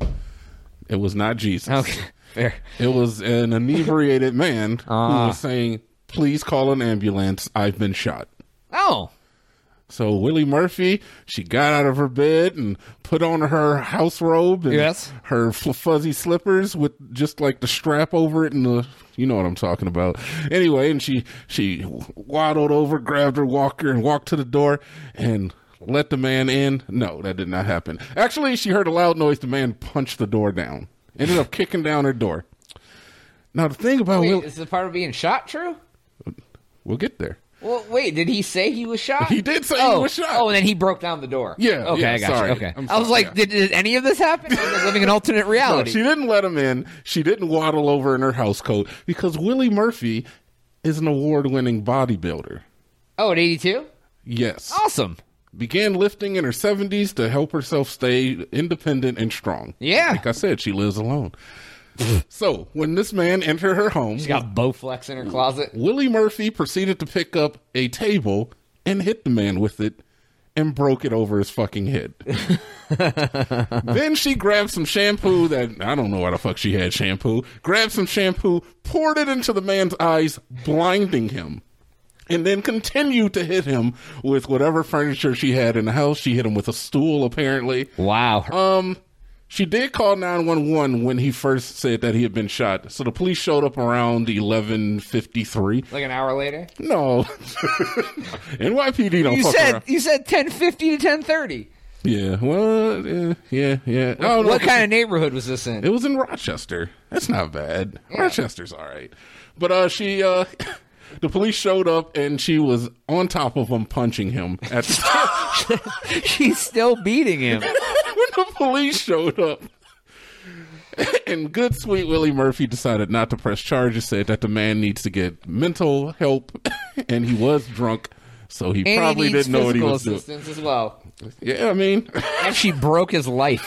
It was not Jesus. Okay. Fair. It was an inebriated man who Ah. was saying, please call an ambulance. I've been shot. Oh. So Willie Murphy, she got out of her bed and put on her house robe and Yes. her f- fuzzy slippers with just like the strap over it and the, you know what I'm talking about. Anyway, and she, she waddled over, grabbed her walker and walked to the door and let the man in. No, that did not happen. Actually, she heard a loud noise. The man punched the door down. Ended up kicking down her door. Now, the thing about Wait, Will, is the part of being shot true? we'll get there. Well, wait, did he say he was shot? He did say he oh. was shot. Oh, and then he broke down the door. Yeah, Okay, yeah, I got sorry. you. Okay. I'm I was sorry, like, yeah. did, did any of this happen? I was living an alternate No, reality. she didn't let him in. She didn't waddle over in her house coat because Willie Murphy is an award-winning bodybuilder. Oh, at eighty-two? Yes. Awesome. Began lifting in her seventies to help herself stay independent and strong. Yeah. Like I said, she lives alone. So, when this man entered her home, She got Bowflex in her closet. Willie Murphy proceeded to pick up a table and hit the man with it and broke it over his fucking head. Then she grabbed some shampoo that, I don't know why the fuck she had shampoo, grabbed some shampoo, poured it into the man's eyes, blinding him. And then continued to hit him with whatever furniture she had in the house. She hit him with a stool, apparently. Wow. Um, she did call nine one one when he first said that he had been shot. So the police showed up around eleven fifty-three. Like an hour later? No. N Y P D don't You fuck said around. you said ten fifty to ten thirty. Yeah, well, yeah, yeah, yeah. I don't know What if kind of neighborhood was this in? It was in Rochester. That's not bad. Yeah. Rochester's all right. But uh, she, uh, the police showed up and she was on top of him, punching him. At the She's still beating him. When the police showed up. And good, sweet Willie Murphy decided not to press charges, said that the man needs to get mental help, and he was drunk, so he and probably he needs didn't know what he was physical assistance doing. as well. Yeah, I mean. And she broke his life.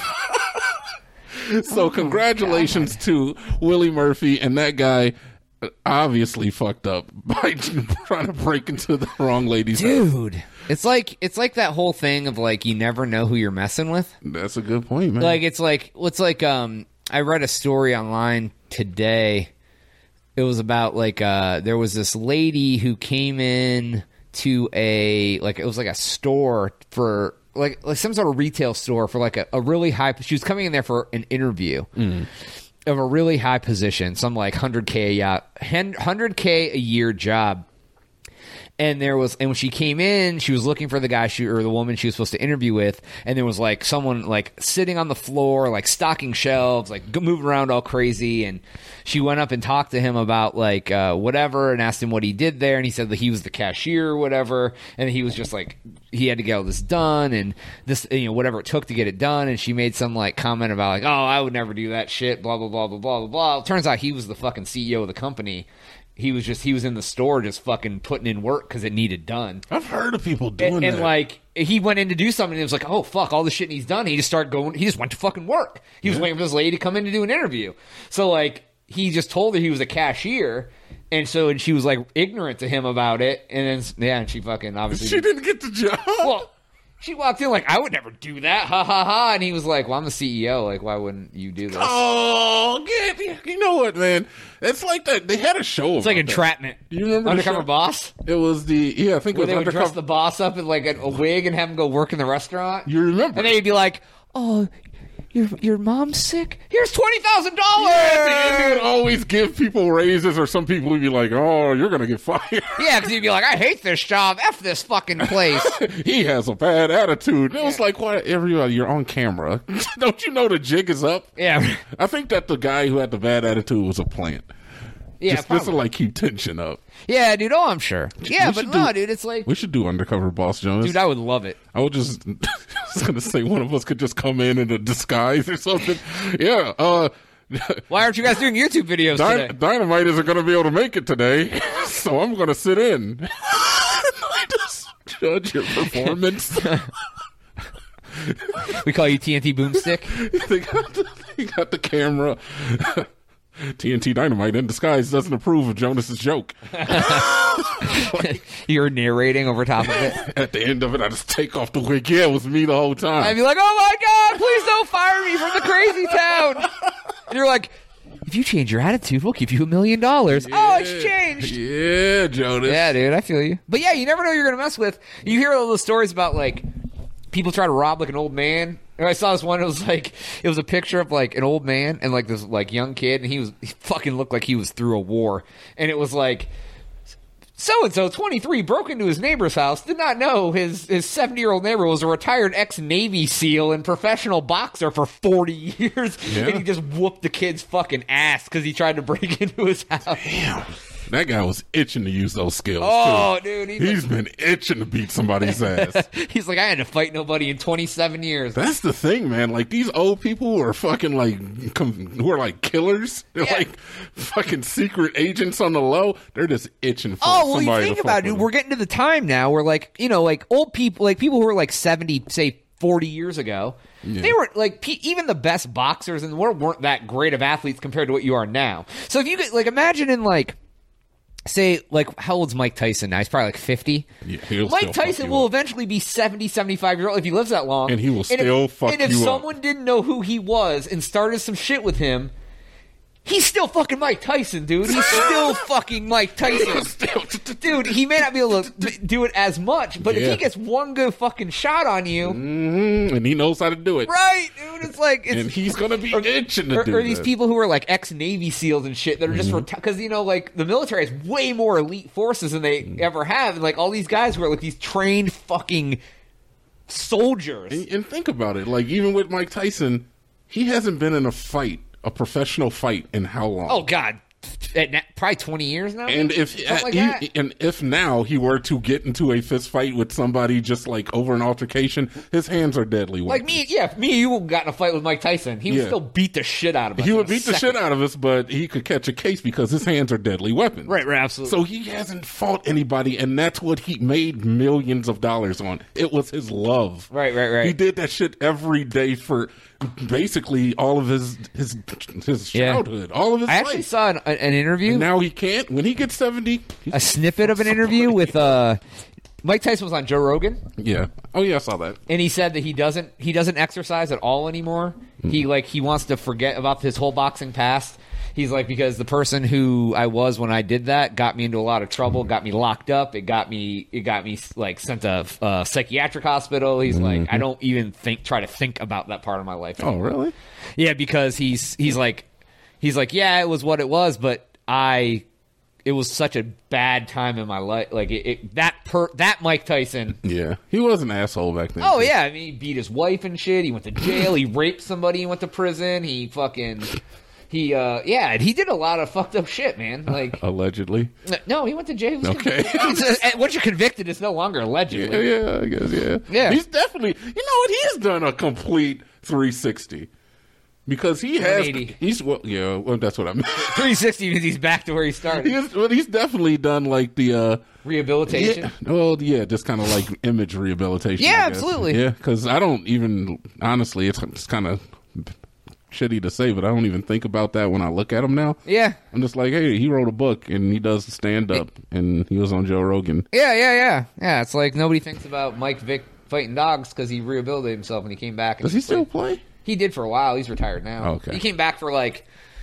So oh, congratulations God. to Willie Murphy, and that guy obviously fucked up by trying to break into the wrong lady's Dude, house. it's like it's like that whole thing of like you never know who you're messing with. That's a good point, man. Like it's like it's like um I read a story online today. It was about like uh there was this lady who came in to a like it was like a store for like like some sort of retail store for like a, a really high. She was coming in there for an interview mm. of a really high position, some like one hundred K a one hundred K a year job. And there was, and when she came in, she was looking for the guy she, or the woman she was supposed to interview with, and there was like someone like sitting on the floor, like stocking shelves, like moving around all crazy. And she went up and talked to him about like uh, whatever, and asked him what he did there, and he said that he was the cashier or whatever, and he was just like he had to get all this done, and this, you know, whatever it took to get it done. And she made some like comment about like, oh, I would never do that shit, blah blah blah blah blah blah blah. It turns out he was the fucking C E O of the company. He was just, he was in the store just fucking putting in work because it needed done. I've heard of people doing and, that. And like, he went in to do something and it was like, oh fuck, all the shit he's done. He just started going, he just went to fucking work. He was yeah. waiting for this lady to come in to do an interview. So like, he just told her he was a cashier. And so, and she was like ignorant to him about it. And then, yeah, and she fucking obviously. She didn't get the job. Well, she walked in like, I would never do that, ha ha ha. And he was like, well, I'm the C E O. Like, why wouldn't you do this? Oh, get, you know what, man? It's like that. They had a show. It's like entrapment. Do you remember Undercover Boss? It was the, yeah, I think Where it was they would Undercover. dress the boss up in like a, a wig and have him go work in the restaurant. You remember? And then he'd be like, oh, your your mom's sick? Here's twenty thousand dollars! Yeah, he would always give people raises, or some people would be like, oh, you're going to get fired. Yeah, because he'd be like, I hate this job. F this fucking place. He has a bad attitude. It was like, what? Everybody, you're on camera. Don't you know the jig is up? Yeah. I think that the guy who had the bad attitude was a plant. Yeah, just, just to like keep tension up. Yeah, dude. Oh, I'm sure. Yeah, we but no, do, dude. It's like we should do Undercover Boss, Jonas. Dude, I would love it. I would just. I was gonna say one of us could just come in in a disguise or something. Yeah. Uh, Why aren't you guys doing YouTube videos Dy- today? Dynamite isn't going to be able to make it today, so I'm going to sit in. I just judge your performance. We call you T N T Boomstick. they, got the, they got the camera. T N T Dynamite in disguise doesn't approve of Jonas's joke. Like, you're narrating over top of it. At the end of it, I just take off the wig. Yeah, it was me the whole time. I'd be like, oh my God, please don't fire me from the crazy town. And you're like, if you change your attitude, we'll give you a million dollars. Oh, it's changed. Yeah, Jonas. Yeah, dude, I feel you. But yeah, you never know who you're going to mess with. You hear all those stories about like people try to rob like an old man. And I saw this one. It was like it was a picture of like an old man and like this like young kid, and he was he fucking looked like he was through a war. And it was like so and so, twenty-three, broke into his neighbor's house. Did not know his his seventy year old neighbor was a retired ex Navy SEAL and professional boxer for forty years, yeah. And he just whooped the kid's fucking ass because he tried to break into his house. Damn. That guy was itching to use those skills, oh, too. dude. He's, he's like, been itching to beat somebody's ass. He's like, I had to fight nobody in twenty-seven years. That's the thing, man. Like, these old people who are fucking, like, com- who are, like, killers. They're, yeah. like, fucking secret agents on the low. They're just itching for oh, well, somebody you think to about fuck it, dude. with We're getting to the time now where, like, you know, like, old people, like, people who are, like, seventy, say, forty years ago, yeah. They were, like, pe- even the best boxers in the world weren't that great of athletes compared to what you are now. So if you could, like, imagine in, like, say, like, how old's Mike Tyson now? He's probably like fifty. Yeah, Mike Tyson will up. eventually be seventy, seventy-five years old if he lives that long. And he will and still if, fuck you up. And if someone didn't know who he was and started some shit with him, he's still fucking Mike Tyson, dude. He's still fucking Mike Tyson. Dude, he may not be able to do it as much, but yeah. if he gets one good fucking shot on you. Mm-hmm. And he knows how to do it. Right, dude. It's like. It's, and he's going to be or, itching to or, do Or these that. people who are like ex-Navy SEALs and shit that are just. Because, mm-hmm. reti- you know, like, the military has way more elite forces than they mm-hmm. ever have. And, like, all these guys who are like these trained fucking soldiers. And, and think about it. Like, even with Mike Tyson, he hasn't been in a fight. A professional fight in how long? Oh, God. probably twenty years now. And if uh, like he, and if now he were to get into a fist fight with somebody just like over an altercation, his hands are deadly weapons. Like me, yeah, me and you got in a fight with Mike Tyson. He would Yeah. still beat the shit out of us. He in would a beat the second. shit out of us, but he could catch a case because his hands are deadly weapons. Right, right, absolutely. So he hasn't fought anybody, and that's what he made millions of dollars on. It was his love. Right, right, right. He did that shit every day for basically all of his his his Yeah. childhood, all of his I life. actually saw an, an interview. And now he can't. When he gets seventy, he's a snippet of an interview with uh, Mike Tyson was on Joe Rogan, yeah. Oh yeah, I saw that. and he said that he doesn't he doesn't exercise at all anymore. He like he wants to forget about his whole boxing past. He's like, because the person who I was when I did that got me into a lot of trouble, got me locked up. It got me it got me like sent to a uh, psychiatric hospital. He's like, I don't even think try to think about that part of my life Oh anymore. really? Yeah, because he's he's like he's like, yeah, it was what it was, but I it was such a bad time in my life. Like it, it that per that Mike Tyson. Yeah, he was an asshole back then. Oh yeah, I mean, he beat his wife and shit. He went to jail. He raped somebody. He went to prison. He fucking he uh yeah, and he did a lot of fucked up shit, man. Like Allegedly. no, he went to jail. He was Okay. convicted. Once you're convicted, it's no longer Yeah, allegedly. yeah, I guess, yeah. Yeah. He's definitely, you know what, he's done a complete three sixty. Because he has, one eighty. he's, well, yeah, well, that's what I meant. three sixty means he's back to where he started. he's, well, he's definitely done like the, uh, Rehabilitation. yeah, well, yeah, just kind of like image rehabilitation. Yeah, I guess. absolutely. Yeah, because I don't even, honestly, it's, it's kind of shitty to say, but I don't even think about that when I look at him now. Yeah. I'm just like, hey, he wrote a book and he does stand up and he was on Joe Rogan. Yeah, yeah, yeah. Yeah, it's like nobody thinks about Mike Vick fighting dogs because he rehabilitated himself and he came back. And Does he still play? He did for a while. He's retired now. Oh, okay. He came back for like,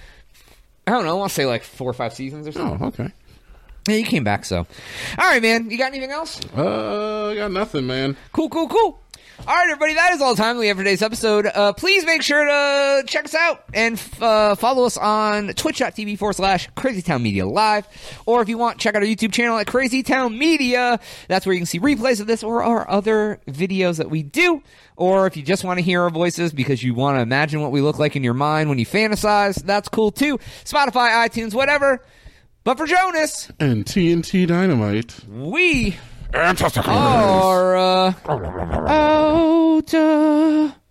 I don't know, I want to say like four or five seasons or something. Oh, okay. Yeah, he came back, so. All right, man. You got anything else? Uh, I got nothing, man. Cool, cool, cool. All right, everybody, that is all the time we have for today's episode. Uh, please make sure to check us out and uh, follow us on twitch.tv forward slash CrazyTown Media Live. Or if you want, check out our YouTube channel at CrazyTown Media. That's where you can see replays of this or our other videos that we do. Or if you just want to hear our voices because you want to imagine what we look like in your mind when you fantasize, that's cool too. Spotify, iTunes, whatever. But for Jonas And T N T Dynamite. we Fantastic. are uh, out. Uh,